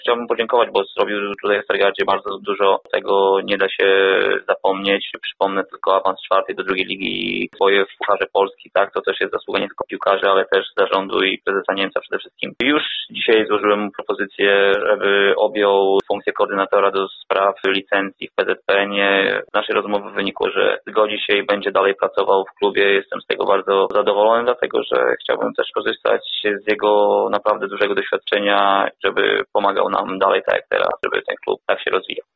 Chciałbym podziękować, bo zrobił tutaj w Stargardzie bardzo dużo. Tego nie da się zapomnieć. Przypomnę tylko awans 4. do 2. ligi, swoje w Pucharze Polski, tak? To też jest zasługa nie tylko piłkarzy, ale też zarządu i prezesa Niemca przede wszystkim. Już dzisiaj złożyłem mu propozycję, żeby objął funkcję koordynatora do spraw licencji w PZPN-ie. Z naszej rozmowy wynikło, że zgodzi się i będzie dalej pracował w klubie. Jestem z tego bardzo zadowolony, dlatego że chciałbym też korzystać z jego naprawdę dużego doświadczenia, żeby pomagał nam dalej tak jak teraz, żeby ten klub tak się rozwijał.